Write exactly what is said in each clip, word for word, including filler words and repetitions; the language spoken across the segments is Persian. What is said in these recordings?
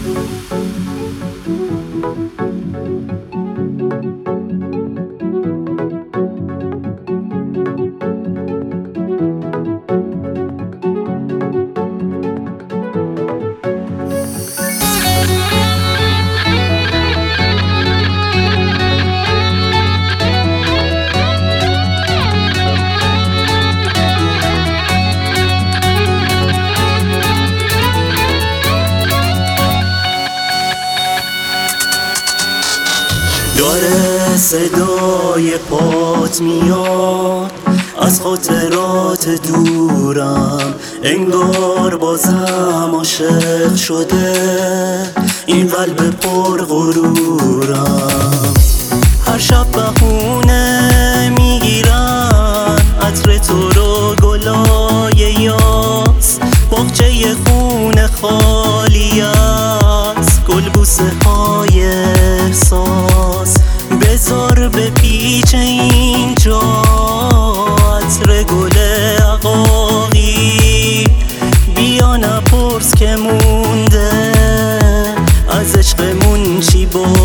داره صدای پات میاد از خاطرات دورم، انگار بازم عاشق شده این قلب پر غرورم. هر شب بهونه میگیرن عطر تو رو گلای یاس، باغچه خونه خالی است گل بوسه های احساس. بذار به پیچ اینجا عطر گل عقاقی، بیا نپرس که مونده از عشقمون چی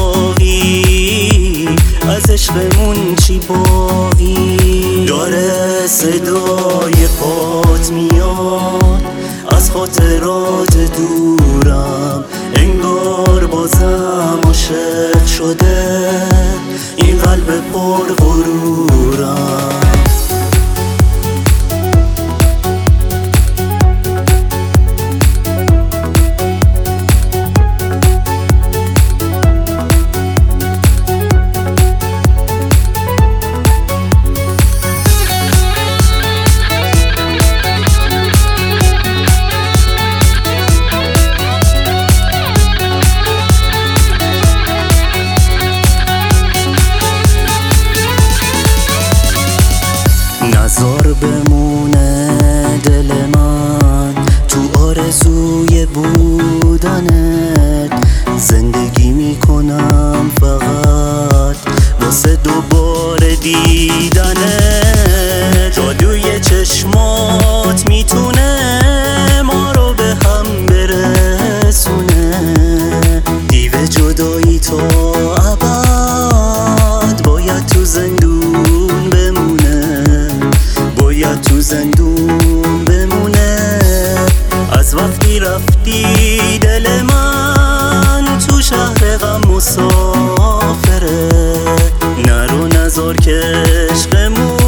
باقی، از عشقمون چی باقی. داره صدای پات میاد از خاطرات دورم، انگار بازم عاشق شده این قلب پر غرورم. نذار بمونه دل من تو آرزوی بودنت، زندگی میکنم فقط واسه دوباره دیدنت. جادوی چشمات میتونه ما رو به هم برسونه، دیو جدایی تا ابد باید تو زندون بمونه، باید تو زندون بمونه. از وقتی رفتی دل من تو شهر غم مسافره، نرو نذار که عشقمون